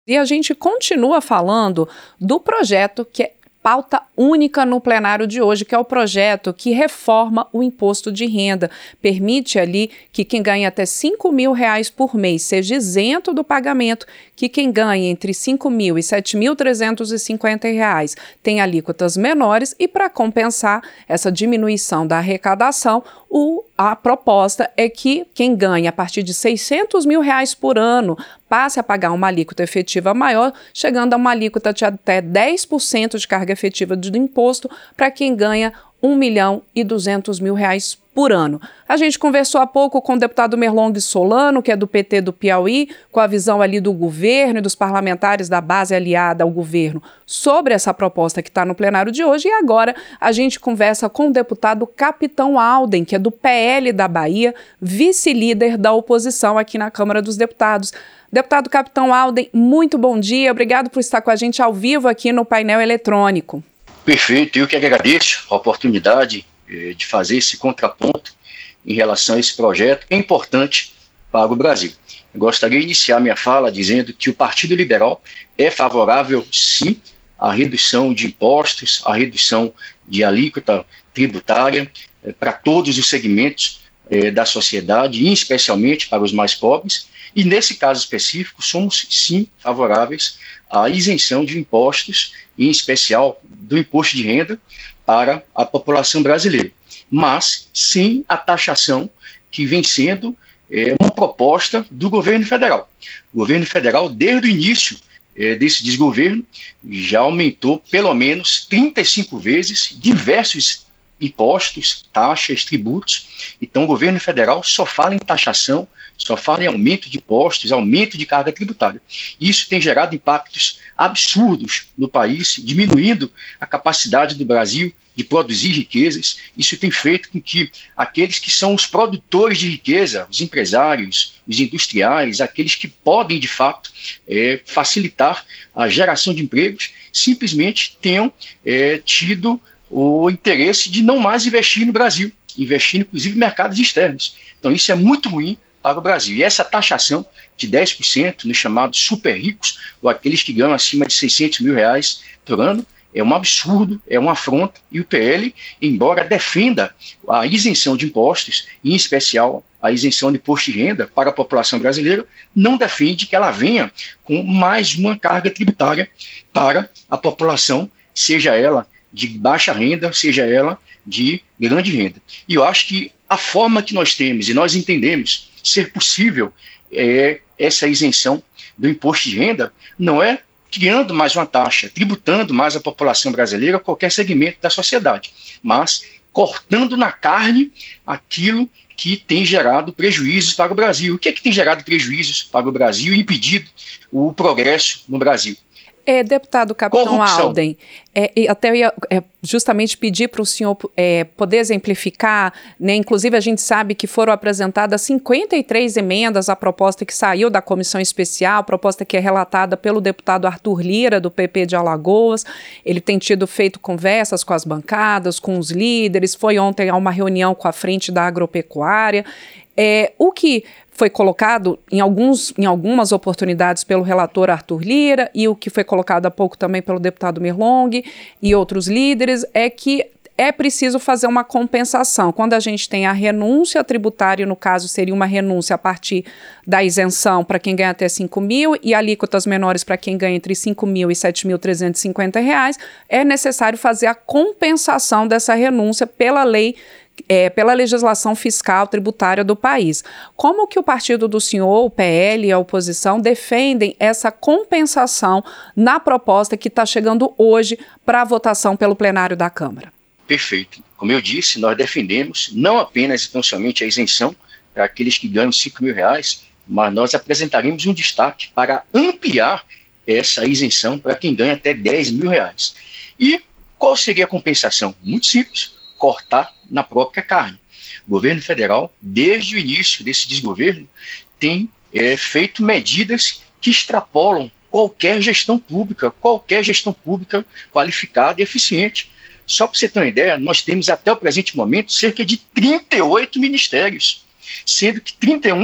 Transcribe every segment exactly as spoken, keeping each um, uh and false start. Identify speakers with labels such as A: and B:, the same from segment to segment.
A: E a gente continua falando do projeto que é pauta única no plenário de hoje, que é o projeto que reforma o imposto de renda. Permite ali que quem ganha até cinco mil reais por mês seja isento do pagamento, que quem ganha entre cinco mil e sete mil trezentos e cinquenta reais tem alíquotas menores e, para compensar essa diminuição da arrecadação, o, a proposta é que quem ganha a partir de seiscentos mil reais por ano passe a pagar uma alíquota efetiva maior, chegando a uma alíquota de até dez por cento de carga efetiva do imposto para quem ganha um milhão e duzentos mil reais por ano. A gente conversou há pouco com o deputado Merlong Solano, que é do P T do Piauí, com a visão ali do governo e dos parlamentares da base aliada ao governo sobre essa proposta que está no plenário de hoje. E agora a gente conversa com o deputado Capitão Alden, que é do P L da Bahia, vice-líder da oposição aqui na Câmara dos Deputados. Deputado Capitão Alden, muito bom dia. Obrigado por estar com a gente ao vivo aqui no painel eletrônico.
B: Perfeito, eu que agradeço a oportunidade eh, de fazer esse contraponto em relação a esse projeto que é importante para o Brasil. Eu gostaria de iniciar minha fala dizendo que o Partido Liberal é favorável, sim, à redução de impostos, à redução de alíquota tributária eh, para todos os segmentos eh, da sociedade, e especialmente para os mais pobres. E nesse caso específico, somos sim favoráveis à isenção de impostos, em especial do imposto de renda, para a população brasileira, mas sem a taxação que vem sendo é, uma proposta do governo federal. O governo federal, desde o início é, desse desgoverno, já aumentou pelo menos trinta e cinco vezes diversos impostos, taxas, tributos. Então o governo federal só fala em taxação, só fala em aumento de impostos, aumento de carga tributária. Isso tem gerado impactos absurdos no país, diminuindo a capacidade do Brasil de produzir riquezas. Isso tem feito com que aqueles que são os produtores de riqueza, os empresários, os industriais, aqueles que podem, de fato, é, facilitar a geração de empregos, simplesmente tenham é, tido o interesse de não mais investir no Brasil, investir, inclusive, em mercados externos. Então, isso é muito ruim para o Brasil. E essa taxação de dez por cento nos chamados super ricos, ou aqueles que ganham acima de seiscentos mil reais por ano, é um absurdo, é uma afronta. E o P L, embora defenda a isenção de impostos, em especial a isenção de imposto de renda para a população brasileira, não defende que ela venha com mais uma carga tributária para a população, seja ela de baixa renda, seja ela de grande renda. E eu acho que a forma que nós temos, e nós entendemos ser possível é, essa isenção do imposto de renda, não é criando mais uma taxa, tributando mais a população brasileira, qualquer segmento da sociedade, mas cortando na carne aquilo que tem gerado prejuízos para o Brasil. O que é que tem gerado prejuízos para o Brasil e impedido o progresso no Brasil?
A: É, deputado Capitão Alden, é, até eu ia é, justamente pedir para o senhor é, poder exemplificar, né? Inclusive a gente sabe que foram apresentadas cinquenta e três emendas à proposta que saiu da comissão especial, proposta que é relatada pelo deputado Arthur Lira, do P P de Alagoas. Ele tem tido feito conversas com as bancadas, com os líderes, foi ontem a uma reunião com a frente da agropecuária. É, o que foi colocado em, alguns, em algumas oportunidades pelo relator Arthur Lira e o que foi colocado há pouco também pelo deputado Merlong e outros líderes é que é preciso fazer uma compensação. Quando a gente tem a renúncia tributária, no caso seria uma renúncia a partir da isenção para quem ganha até cinco mil e alíquotas menores para quem ganha entre cinco mil e sete mil trezentos e cinquenta reais, é necessário fazer a compensação dessa renúncia pela lei É, pela legislação fiscal tributária do país. Como que o partido do senhor, o P L e a oposição defendem essa compensação na proposta que está chegando hoje para a votação pelo plenário da Câmara?
B: Perfeito. Como eu disse, nós defendemos não apenas e tão somente a isenção para aqueles que ganham cinco mil reais, mas nós apresentaremos um destaque para ampliar essa isenção para quem ganha até dez mil reais. E qual seria a compensação? Muito simples. Cortar na própria carne. O governo federal, desde o início desse desgoverno, tem é, feito medidas que extrapolam qualquer gestão pública, qualquer gestão pública qualificada e eficiente. Só para você ter uma ideia, nós temos até o presente momento cerca de trinta e oito ministérios, sendo que trinta e um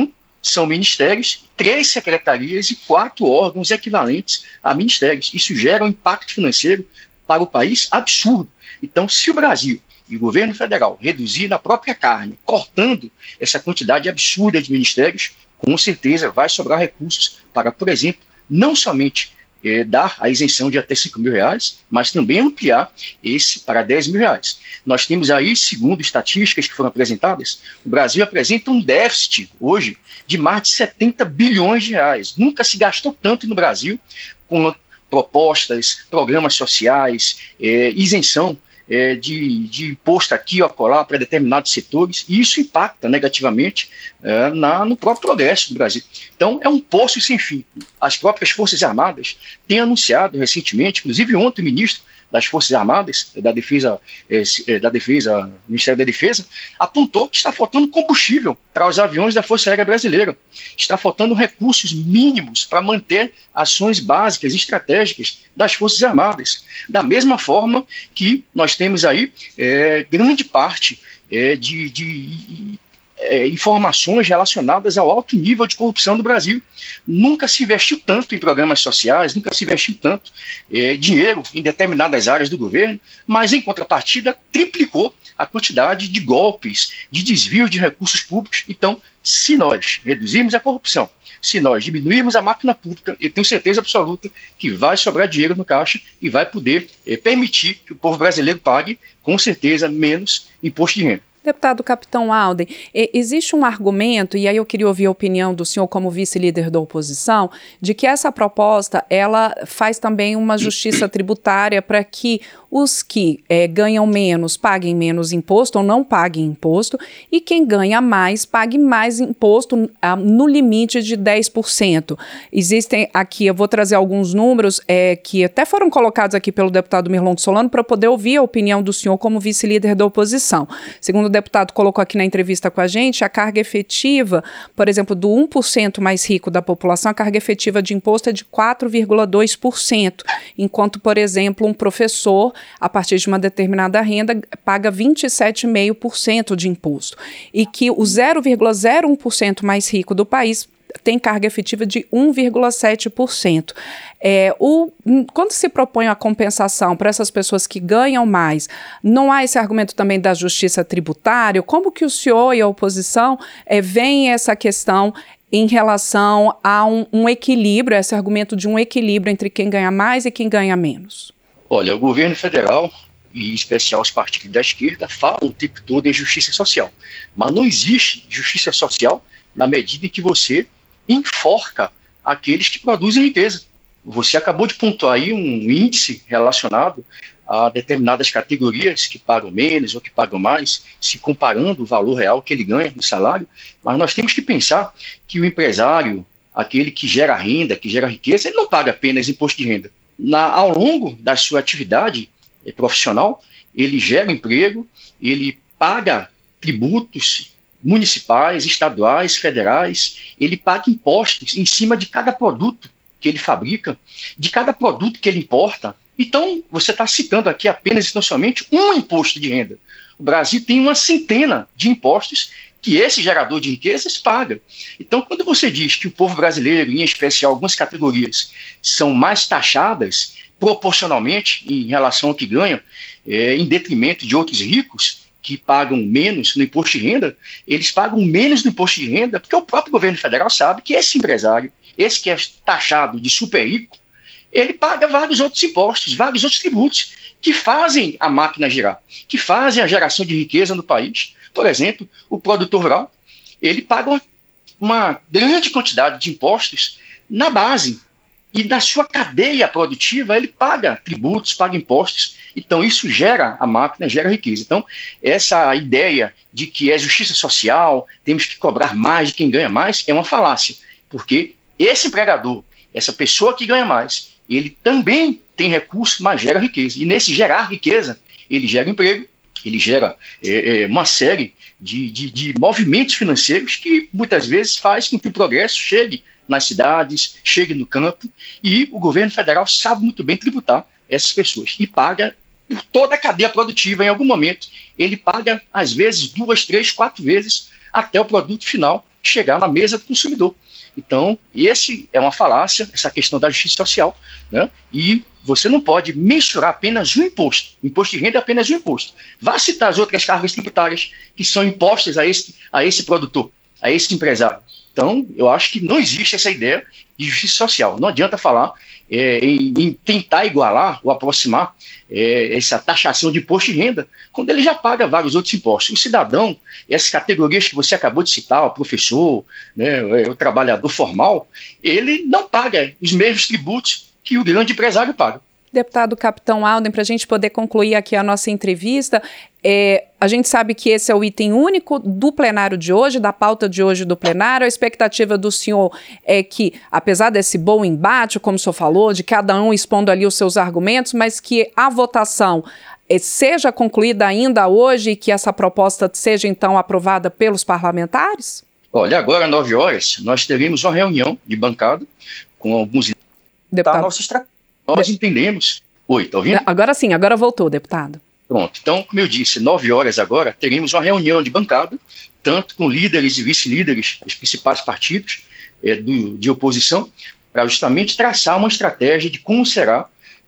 B: são ministérios, três secretarias e quatro órgãos equivalentes a ministérios. Isso gera um impacto financeiro para o país absurdo. Então, se o Brasil e o governo federal reduzir na própria carne, cortando essa quantidade absurda de ministérios, com certeza vai sobrar recursos para, por exemplo, não somente é, dar a isenção de até cinco mil reais, mas também ampliar esse para dez mil reais. Nós temos aí, segundo estatísticas que foram apresentadas, o Brasil apresenta um déficit hoje de mais de setenta bilhões de reais. Nunca se gastou tanto no Brasil com propostas, programas sociais, é, isenção é, de, de imposto aqui ou acolá para determinados setores, e isso impacta negativamente é, na, no próprio progresso do Brasil. Então, é um poço sem fim. As próprias Forças Armadas têm anunciado recentemente, inclusive ontem o ministro das Forças Armadas, da Defesa, eh, da Defesa, Ministério da Defesa, apontou que está faltando combustível para os aviões da Força Aérea Brasileira. Está faltando recursos mínimos para manter ações básicas e estratégicas das Forças Armadas. Da mesma forma que nós temos aí eh, grande parte eh, de... de É, informações relacionadas ao alto nível de corrupção do Brasil. Nunca se investiu tanto em programas sociais, nunca se investiu tanto é, dinheiro em determinadas áreas do governo, mas em contrapartida triplicou a quantidade de golpes, de desvio de recursos públicos. Então, se nós reduzirmos a corrupção, se nós diminuirmos a máquina pública, eu tenho certeza absoluta que vai sobrar dinheiro no caixa e vai poder é, permitir que o povo brasileiro pague, com certeza, menos imposto de renda.
A: Deputado Capitão Alden, existe um argumento, e aí eu queria ouvir a opinião do senhor como vice-líder da oposição, de que essa proposta, ela faz também uma justiça tributária para que os que é, ganham menos paguem menos imposto ou não paguem imposto, e quem ganha mais pague mais imposto ah, no limite de dez por cento. Existem aqui, eu vou trazer alguns números é, que até foram colocados aqui pelo deputado Mirlon Solano para poder ouvir a opinião do senhor como vice-líder da oposição. Segundo o deputado colocou aqui na entrevista com a gente, a carga efetiva, por exemplo, do um por cento mais rico da população, a carga efetiva de imposto é de quatro vírgula dois por cento, enquanto, por exemplo, um professor, a partir de uma determinada renda, paga vinte e sete vírgula cinco por cento de imposto, e que o zero vírgula zero um por cento mais rico do país tem carga efetiva de um vírgula sete por cento. É, o, quando se propõe a compensação para essas pessoas que ganham mais, não há esse argumento também da justiça tributária? Como que o senhor e a oposição é, veem essa questão em relação a um, um equilíbrio, esse argumento de um equilíbrio entre quem ganha mais e quem ganha menos?
B: Olha, o governo federal, e em especial os partidos da esquerda, falam o tempo todo em justiça social. Mas não existe justiça social na medida em que você enforca aqueles que produzem riqueza. Você acabou de pontuar aí um índice relacionado a determinadas categorias que pagam menos ou que pagam mais, se comparando o valor real que ele ganha no salário, mas nós temos que pensar que o empresário, aquele que gera renda, que gera riqueza, ele não paga apenas imposto de renda. Na, ao longo da sua atividade eh, profissional, ele gera emprego, ele paga tributos municipais, estaduais, federais, ele paga impostos em cima de cada produto que ele fabrica, de cada produto que ele importa. Então, você está citando aqui apenas e não somente um imposto de renda. O Brasil tem uma centena de impostos que esse gerador de riquezas paga. Então, quando você diz que o povo brasileiro, em especial algumas categorias, são mais taxadas proporcionalmente em relação ao que ganham, é, em detrimento de outros ricos, que pagam menos no imposto de renda, eles pagam menos no imposto de renda porque o próprio governo federal sabe que esse empresário, esse que é taxado de super rico, ele paga vários outros impostos, vários outros tributos que fazem a máquina girar, que fazem a geração de riqueza no país. Por exemplo, o produtor rural, ele paga uma, uma grande quantidade de impostos na base, e da sua cadeia produtiva ele paga tributos, paga impostos. Então isso gera a máquina, gera riqueza. Então essa ideia de que é justiça social, temos que cobrar mais de quem ganha mais, é uma falácia, porque esse empregador, essa pessoa que ganha mais, ele também tem recurso, mas gera riqueza. E nesse gerar riqueza, ele gera emprego, ele gera é, é, uma série de, de, de movimentos financeiros que muitas vezes faz com que o progresso chegue nas cidades, chegue no campo, e o governo federal sabe muito bem tributar essas pessoas e paga por toda a cadeia produtiva. Em algum momento ele paga às vezes duas, três, quatro vezes até o produto final chegar na mesa do consumidor. Então, esse é uma falácia, essa questão da justiça social, né? E você não pode mensurar apenas um imposto. O imposto de renda é apenas um imposto. Vá citar as outras cargas tributárias que são impostas a esse, a esse produtor, a esse empresário. Então, eu acho que não existe essa ideia de justiça social. Não adianta falar é, em, em tentar igualar ou aproximar é, essa taxação de imposto de renda, quando ele já paga vários outros impostos. O cidadão, essas categorias que você acabou de citar, o professor, né, o trabalhador formal, ele não paga os mesmos tributos que o grande empresário paga.
A: Deputado Capitão Alden, para a gente poder concluir aqui a nossa entrevista, é, a gente sabe que esse é o item único do plenário de hoje, da pauta de hoje do plenário. A expectativa do senhor é que, apesar desse bom embate, como o senhor falou, de cada um expondo ali os seus argumentos, mas que a votação é, seja concluída ainda hoje e que essa proposta seja, então, aprovada pelos parlamentares?
B: Olha, agora, às nove horas, nós teremos uma reunião de bancada com alguns...
A: Deputado.
B: Da nossa estratégia. Nós entendemos. Oi, está ouvindo?
A: Agora sim, agora voltou, deputado.
B: Pronto. Então, como eu disse, nove horas agora, teremos uma reunião de bancada, tanto com líderes e vice-líderes dos principais partidos é, do, de oposição, para justamente traçar uma estratégia de como será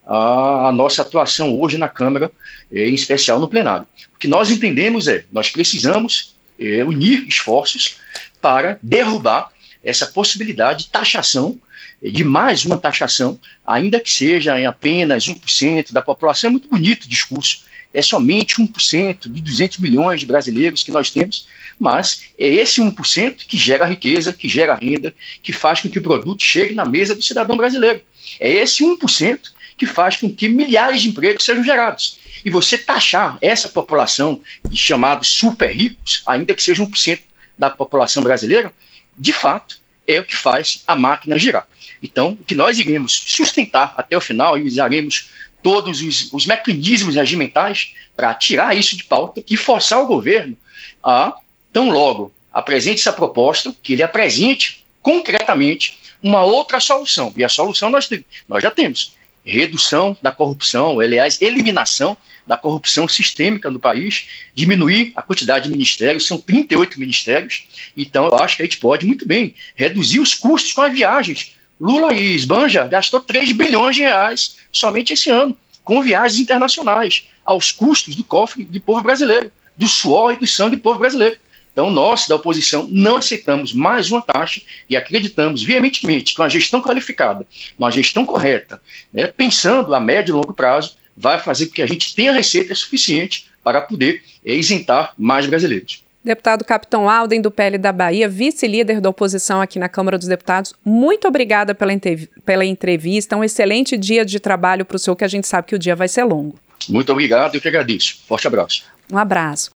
B: a, a nossa atuação hoje na Câmara, é, em especial no plenário. O que nós entendemos é, nós precisamos é, unir esforços para derrubar essa possibilidade de taxação, de mais uma taxação, ainda que seja em apenas um por cento da população. É muito bonito o discurso, é somente um por cento de duzentos milhões de brasileiros que nós temos, mas é esse um por cento que gera riqueza, que gera renda, que faz com que o produto chegue na mesa do cidadão brasileiro. É esse um por cento que faz com que milhares de empregos sejam gerados. E você taxar essa população de chamados super ricos, ainda que seja um por cento da população brasileira, de fato, é o que faz a máquina girar. Então, o que nós iremos sustentar até o final e usaremos todos os, os mecanismos regimentais para tirar isso de pauta e forçar o governo a, tão logo, apresente essa proposta, que ele apresente concretamente uma outra solução. E a solução nós, nós já temos. Redução da corrupção, aliás, eliminação da corrupção sistêmica no país, diminuir a quantidade de ministérios, são trinta e oito ministérios, então eu acho que a gente pode muito bem reduzir os custos com as viagens. Lula e Esbanja gastou três bilhões de reais somente esse ano, com viagens internacionais, aos custos do cofre do povo brasileiro, do suor e do sangue do povo brasileiro. Então, nós, da oposição, não aceitamos mais uma taxa e acreditamos veementemente que uma gestão qualificada, uma gestão correta, né, pensando a médio e longo prazo, vai fazer com que a gente tenha receita suficiente para poder é, isentar mais brasileiros.
A: Deputado Capitão Alden, do P L da Bahia, vice-líder da oposição aqui na Câmara dos Deputados, muito obrigada pela, pela entrevista, um excelente dia de trabalho para o senhor, que a gente sabe que o dia vai ser longo.
B: Muito obrigado, eu que agradeço. Forte abraço.
A: Um abraço.